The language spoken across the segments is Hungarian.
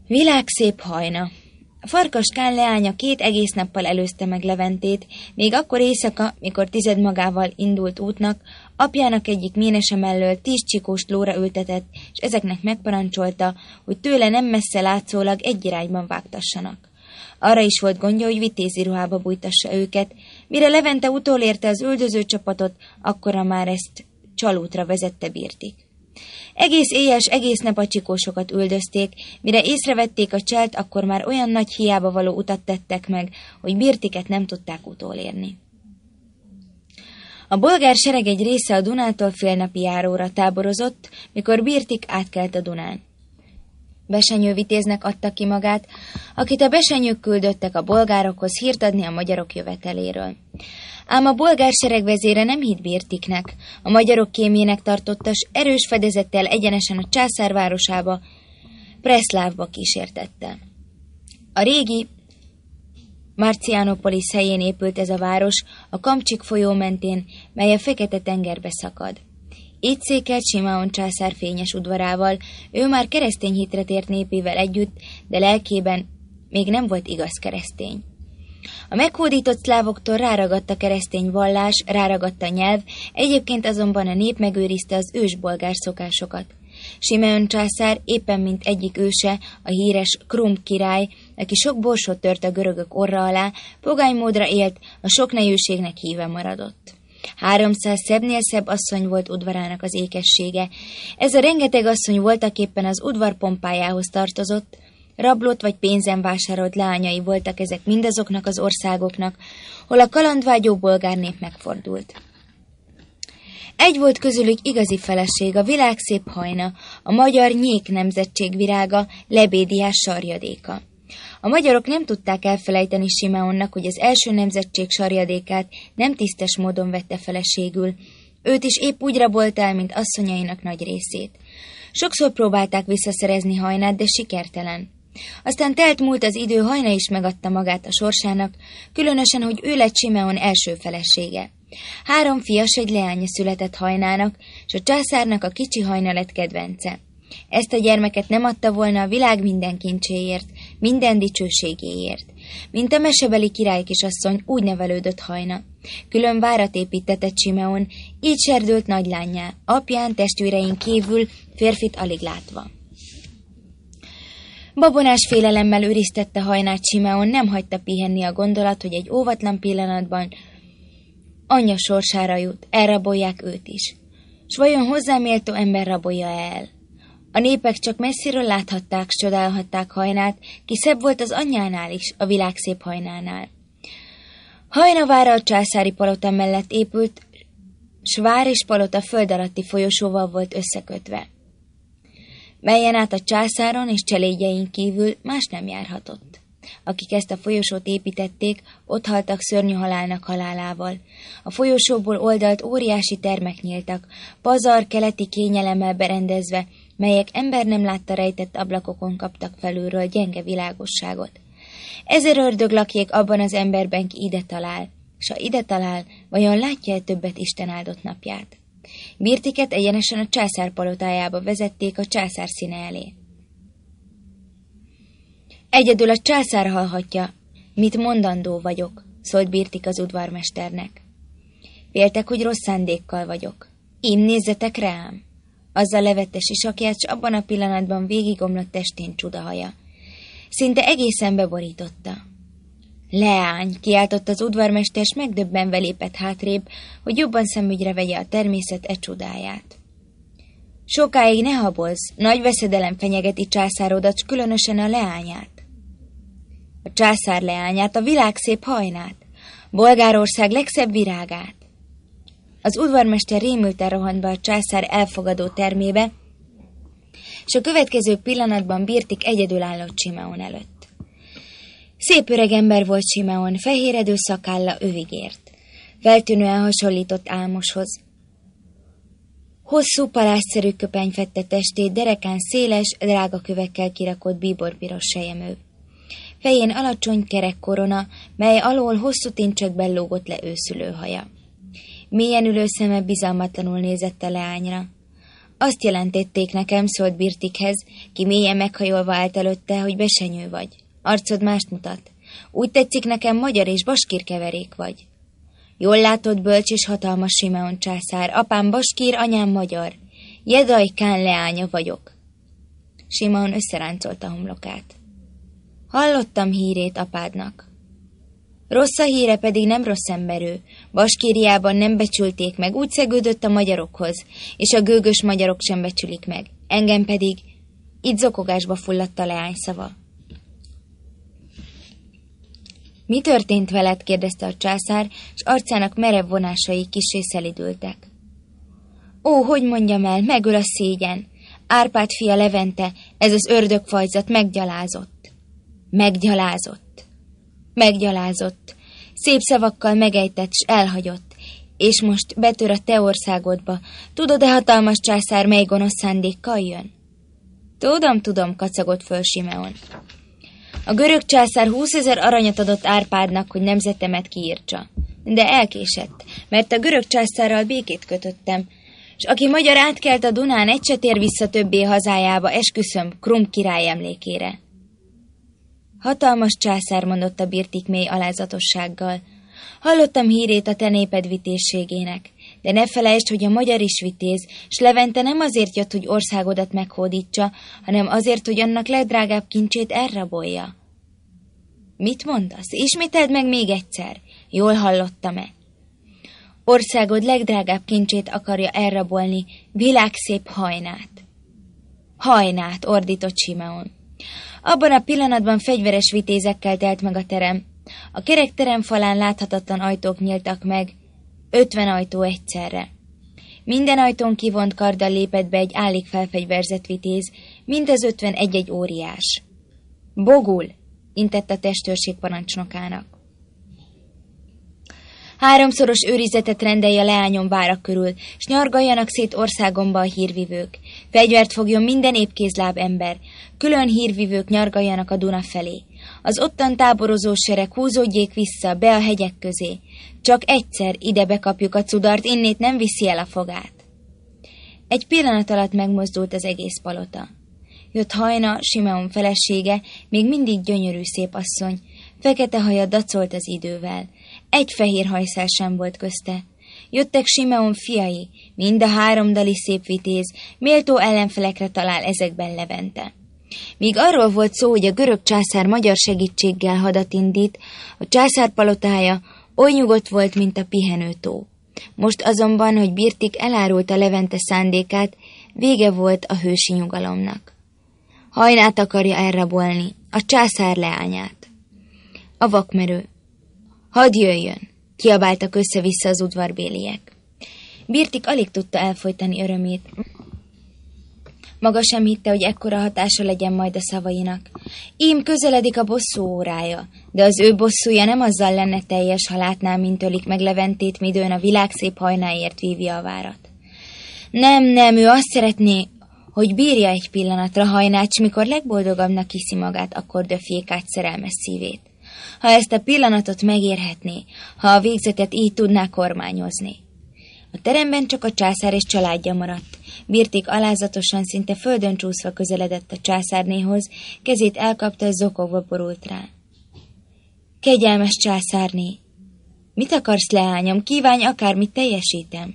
Világszép hajna. Farkaskán leánya 2 egész nappal előzte meg Leventét, még akkor éjszaka, mikor tized magával indult útnak, apjának egyik ménese mellől 10 csikóst lóra ültetett, és ezeknek megparancsolta, hogy tőle nem messze látszólag egy irányban vágtassanak. Arra is volt gondja, hogy vitézi ruhába bújtassa őket, mire Levente utolérte az üldöző csapatot, akkora már ezt csalútra vezette Birtik. Egész éjjel s egész nap a csikósokat üldözték, mire észrevették a cselt, akkor már olyan nagy hiába való utat tettek meg, hogy Birtiket nem tudták utolérni. A bolgár sereg egy része a Dunától félnapi járóra táborozott, mikor Birtik átkelt a Dunán. Besenyővitéznek adta ki magát, akit a besenyők küldöttek a bolgárokhoz hírt adni a magyarok jöveteléről. Ám a bolgár seregvezére nem hitt Birtiknek, a magyarok kémjének tartotta, s erős fedezettel egyenesen a császár városába, Preszlávba kísértette. A régi Marcianopolis helyén épült ez a város, a Kamcsik folyó mentén, mely a Fekete-tengerbe szakad. Így székelt Simeon császár fényes udvarával, ő már keresztény hitre tért népével együtt, de lelkében még nem volt igaz keresztény. A meghódított szlávoktól ráragadt a keresztény vallás, ráragadt a nyelv, egyébként azonban a nép megőrizte az ős bolgár szokásokat. Simeon császár éppen mint egyik őse, a híres Krum király, aki sok borsot tört a görögök orra alá, pogánymódra élt, a sok nejőségnek híve maradott. 300 szebbnél szebb asszony volt udvarának az ékessége. Ez a rengeteg asszony voltaképpen az udvar pompájához tartozott, rablott vagy pénzen vásárolt leányai voltak ezek mindazoknak az országoknak, hol a kalandvágyó bolgár nép megfordult. Egy volt közülük igazi feleség, a világszép hajna, a magyar nyék nemzetség virága, Lebédiás sarjadéka. A magyarok nem tudták elfelejteni Simeonnak, hogy az első nemzetség sarjadékát nem tisztes módon vette feleségül. Őt is épp úgy rabolt el, mint asszonyainak nagy részét. Sokszor próbálták visszaszerezni Hajnát, de sikertelen. Aztán telt múlt az idő, Hajna is megadta magát a sorsának, különösen, hogy ő lett Simeon első felesége. 3 fia s egy leánya született Hajnának, és a császárnak a kicsi Hajna lett kedvence. Ezt a gyermeket nem adta volna a világ minden kincséért, minden dicsőségéért. Mint a mesebeli királykisasszony, úgy nevelődött Hajna. Külön várat építetett Simeon, így serdült nagylánnyá, apján, testvérein kívül, férfit alig látva. Babonás félelemmel őriztette Hajnát Simeon, nem hagyta pihenni a gondolat, hogy egy óvatlan pillanatban anyja sorsára jut, elrabolják őt is. S vajon hozzáméltó ember rabolja el? A népek csak messziről láthatták, s csodálhatták Hajnát, ki szebb volt az anyjánál is, a világszép Hajnánál. Hajna vára a császári palota mellett épült, s vár és palota föld alatti folyosóval volt összekötve, melyen át a császáron és cselédjein kívül más nem járhatott. Akik ezt a folyosót építették, ott haltak szörnyű halálnak halálával. A folyosóból oldalt óriási termek nyíltak, pazar keleti kényelemmel berendezve, melyek ember nem látta rejtett ablakokon kaptak felülről gyenge világosságot. 1000 ördög lakjék abban az emberben, ki ide talál, s ha ide talál, vajon látja-e többet Isten áldott napját? Birtiket egyenesen a császár palotájába vezették a császár színe elé. Egyedül a császár hallhatja, mit mondandó vagyok, szólt Birtik az udvarmesternek. Féltek, hogy rossz szándékkal vagyok. Én nézzetek rám! Azzal levette sisakját, s abban a pillanatban végigomlott testén csudahaja. Szinte egészen beborította. Leány, kiáltott az udvarmester, s megdöbbenve lépett hátrébb, hogy jobban szemügyre vegye a természet e csodáját. Sokáig ne habozz, nagy veszedelem fenyegeti császárodat, s különösen a leányát. A császár leányát, a világszép Hajnát, Bolgárország legszebb virágát. Az udvarmester rémülten rohant be a császár elfogadó termébe, és a következő pillanatban Birtik egyedül állott Simeon előtt. Szép öreg ember volt Simeon, fehéredő szakálla övig ért. Feltűnően hasonlított álmoshoz. Hosszú palástszerű köpeny fedte testét, derekán széles, drága kövekkel kirakott bíborpiros selyemű. Fején alacsony kerek korona, mely alól hosszú tincsekben lógott le őszülő haja. Mélyen ülő szeme bizalmatlanul nézett a leányra. Azt jelentették nekem, szólt Birtikhez, ki mélyen meghajolva állt előtte, hogy besenyő vagy. Arcod mást mutat. Úgy tetszik nekem, magyar és baskír keverék vagy. Jól látod, bölcs és hatalmas Simeon császár, apám baskír, anyám magyar. Jedaj Kán leánya vagyok. Simeon összeráncolta a homlokát. Hallottam hírét apádnak. Rossz a híre, pedig nem rossz emberő. Baskíriában nem becsülték meg, úgy szegődött a magyarokhoz, és a gőgös magyarok sem becsülik meg. Engem pedig itt zokogásba fulladt a leány szava. Mi történt veled? Kérdezte a császár, és arcának merev vonásai kissé szelidültek. Ó, hogy mondjam el, megöl a szégyen. Árpád fia Levente, ez az ördögfajzat meggyalázott. Meggyalázott. Szép szavakkal megejtett, s elhagyott. És most betör a te országodba. Tudod-e, hatalmas császár, mely gonosz szándékkal jön? Tudom, kacagott föl Simeon. A görög császár 20 000 aranyat adott Árpádnak, hogy nemzetemet kiírtsa. De elkésett, mert a görög császárral békét kötöttem, s aki magyar átkelt a Dunán, egy se tér vissza többé hazájába, esküszöm Krum király emlékére. Hatalmas császár, mondotta Birtik mély alázatossággal. Hallottam hírét a te néped vitézségének, de ne felejtsd, hogy a magyar is vitéz, s Levente nem azért jött, hogy országodat meghódítsa, hanem azért, hogy annak legdrágább kincsét elrabolja. Mit mondasz? Ismételd meg még egyszer. Jól hallottam-e? Országod legdrágább kincsét akarja elrabolni, világszép Hajnát. Hajnát, ordított Simeon. Abban a pillanatban fegyveres vitézekkel telt meg a terem. A kerek terem falán láthatatlan ajtók nyíltak meg, 50 ajtó egyszerre. Minden ajtón kivont karddal lépett be egy állig felfegyverzett vitéz, mind az 50 egy-egy óriás. Bogul, intett a testőrség parancsnokának. 3-szoros őrizetet rendelj a leányom várak körül, s nyargaljanak szét országomba a hírvivők. Fegyvert fogjon minden épkézláb ember, külön hírvivők nyargaljanak a Duna felé. Az ottan táborozó sereg húzódjék vissza, be a hegyek közé. Csak egyszer ide bekapjuk a cudart, innét nem viszi el a fogát. Egy pillanat alatt megmozdult az egész palota. Jött Hajna, Simeon felesége, még mindig gyönyörű szép asszony, fekete haja dacolt az idővel. Egy fehér hajszál sem volt közte. Jöttek Simeon fiai, mind a 3 dali szép vitéz, méltó ellenfelekre talál ezekben Levente. Míg arról volt szó, hogy a görög császár magyar segítséggel hadat indít, a császár palotája oly nyugodt volt, mint a pihenőtó. Most azonban, hogy Birtik elárulta Levente szándékát, vége volt a hősi nyugalomnak. Hajnát akarja elrabolni, a császár leányát. A vakmerő. Hadd jöjjön, kiabáltak össze-vissza az udvarbéliek. Birtik alig tudta elfojtani örömét. Maga sem hitte, hogy ekkora hatása legyen majd a szavainak. Ím közeledik a bosszú órája, de az ő bosszúja nem azzal lenne teljes, ha látná, mint ölik meg Leventét, midőn a világszép Hajnáért vívja a várat. Nem, ő azt szeretné, hogy bírja egy pillanatra Hajnát, s mikor legboldogabbnak hiszi magát, akkor döfjék át szerelmes szívét. Ha ezt a pillanatot megérhetné, ha a végzetet így tudná kormányozni. A teremben csak a császár és családja maradt. Birtik alázatosan, szinte földön csúszva közeledett a császárnéhoz, kezét elkapta, zokogva borult rá. Kegyelmes császárné! Mit akarsz, leányom? Kívánj, akármit teljesítem.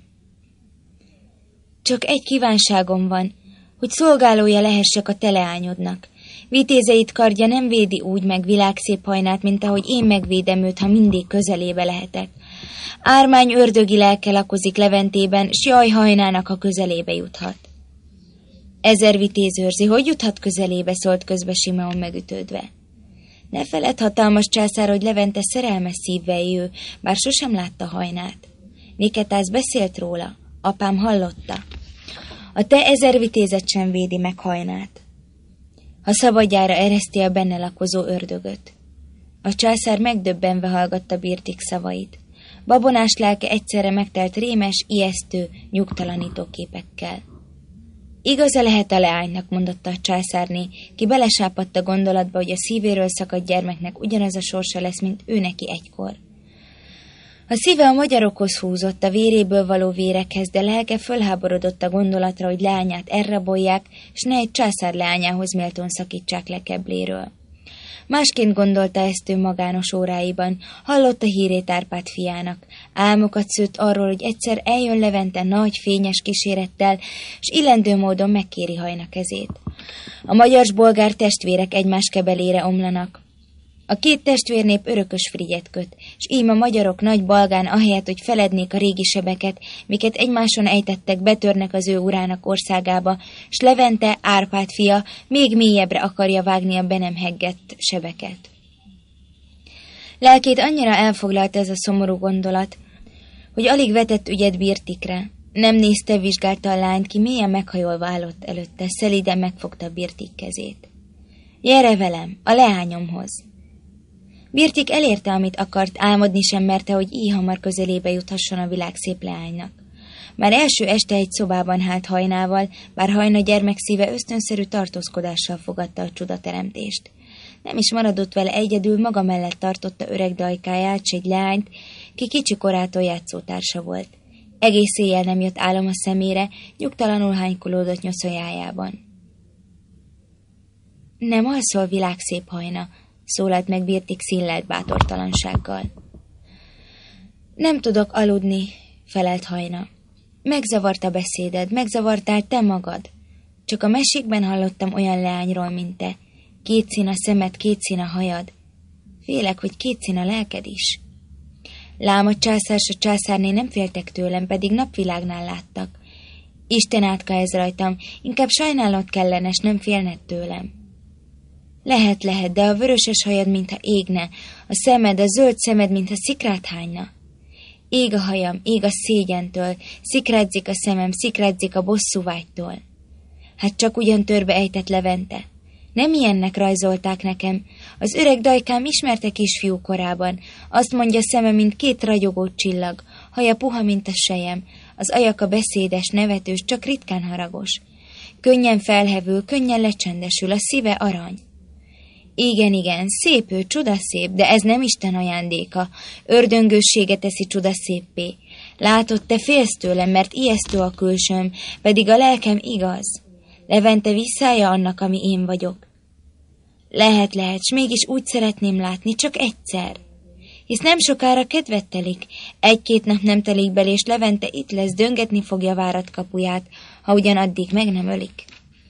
Csak egy kívánságom van, hogy szolgálója lehessek a te leányodnak. Vitézeit kardja nem védi úgy meg világszép Hajnát, mint ahogy én megvédem őt, ha mindig közelébe lehetek. Ármány ördögi lelke lakozik Leventében, s jaj Hajnának, ha közelébe juthat. 1000 vitéz őrzi, hogy juthat közelébe, szólt közbe Simeon megütődve. Ne feledd, hatalmas császár, hogy Levente szerelmes szívvel ő, bár sosem látta Hajnát. Niketász beszélt róla, apám hallotta. A te 1000 vitézet sem védi meg Hajnát, ha szabadjára ereszti a benne lakozó ördögöt. A császár megdöbbenve hallgatta Birtik szavait. Babonás lelke egyszerre megtelt rémes, ijesztő, nyugtalanító képekkel. Igaza lehet a leánynak, mondotta a császárné, ki belesápadt a gondolatba, hogy a szívéről szakadt gyermeknek ugyanaz a sorsa lesz, mint ő neki egykor. A szíve a magyarokhoz húzott, a véréből való vérekhez, de lelke fölháborodott a gondolatra, hogy leányát elrabolják, s ne egy császár leányához méltón szakítsák le kebléről. Másként gondolta ezt ő magános óráiban, hallotta hírét Árpád fiának. Álmokat szőtt arról, hogy egyszer eljön Levente nagy, fényes kísérettel, s illendő módon megkéri Hajna kezét. A magyar s bolgár testvérek egymás kebelére omlanak. A két testvérnép örökös frigyet köt, s ím a magyarok nagy balgán ahelyett, hogy felednék a régi sebeket, miket egymáson ejtettek, betörnek az ő urának országába, s Levente, Árpád fia, még mélyebbre akarja vágni a be nem heggett sebeket. Lelkét annyira elfoglalta ez a szomorú gondolat, hogy alig vetett ügyet Birtikre. Nem nézte, vizsgálta a lányt, ki mélyen meghajolva állott előtte, szelíden megfogta Birtik kezét. Gyere velem, a leányomhoz! Birtik elérte, amit akart, álmodni sem merte, hogy így hamar közelébe juthasson a világ szép leánynak. Már első este egy szobában hált Hajnával, bár Hajna gyermekszíve ösztönszerű tartózkodással fogadta a csodateremtést. Nem is maradott vele egyedül, maga mellett tartotta öreg dajkáját, s egy leányt, ki kicsi korától játszótársa volt. Egész éjjel nem jött álom a szemére, nyugtalanul hánykolódott nyoszójájában. Nem alszol, világszép Hajna, szólalt meg Birtik színlelt bátortalansággal. Nem tudok aludni, felelt Hajna. Megzavart a beszéded, megzavartál te magad. Csak a mesékben hallottam olyan leányról, mint te. Kétszín a szemed, kétszín a hajad. Félek, hogy kétszín a lelked is. Lám a császár s a császárné nem féltek tőlem, pedig napvilágnál láttak. Isten átka ez rajtam, inkább sajnálod kellene, s nem félned tőlem. Lehet, de a vöröses hajad, mintha égne, a szemed, a zöld szemed, mintha szikrát hányna. Ég a hajam, ég a szégyentől, szikrádzik a szemem, szikrádzik a bosszúvágytól. Hát csak ugyan törbe ejtett Levente. Nem ilyennek rajzolták nekem. Az öreg dajkám ismerte kisfiú korában. Azt mondja, szeme, mint két ragyogó csillag, haja puha, mint a sejem, az ajaka beszédes, nevetős, csak ritkán haragos. Könnyen felhevül, könnyen lecsendesül, a szíve arany. Igen, szép ő, csodaszép, de ez nem Isten ajándéka. Ördöngőssége teszi csodaszéppé. Látod, te félsz tőlem, mert ijesztő a külsőm, pedig a lelkem igaz. Levente visszája annak, ami én vagyok. Lehet, s mégis úgy szeretném látni, csak egyszer. Hisz nem sokára kedvet telik, egy-két nap nem telik bele, és Levente itt lesz, döngetni fogja várat kapuját, ha ugyan addig meg nem ölik.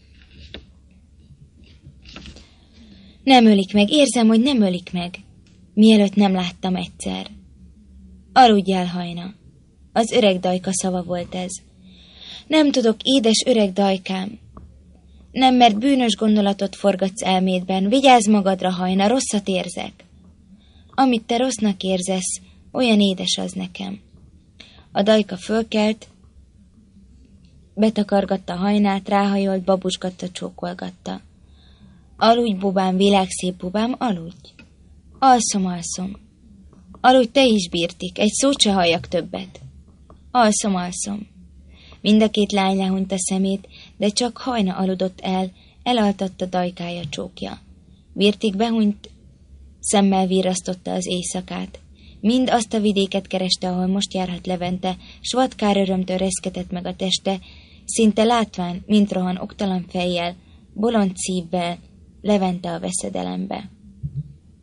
Nem ölik meg, érzem, hogy nem ölik meg, mielőtt nem láttam egyszer. Aludjál, Hajna. Az öreg dajka szava volt ez. Nem tudok, édes öreg dajkám. Nem, mert bűnös gondolatot forgatsz elmédben. Vigyázz magadra, Hajna, rosszat érzek. Amit te rossznak érzesz, olyan édes az nekem. A dajka fölkelt, betakargatta Hajnát, ráhajolt, babusgatta, csókolgatta. Aludj, bubám, világszép bubám, aludj. Alszom. Aludj te is, Birtik, egy szót se halljak többet. Alszom. Mind a két lány lehunyt a szemét, de csak Hajna aludott el, elaltatta dajkája csókja. Birtik behunyt, szemmel virrasztotta az éjszakát. Mind azt a vidéket kereste, ahol most járhat Levente, s vadkár örömtől reszketett meg a teste, szinte látván, mint rohan oktalan fejjel, bolond szívvel, Levente a veszedelembe.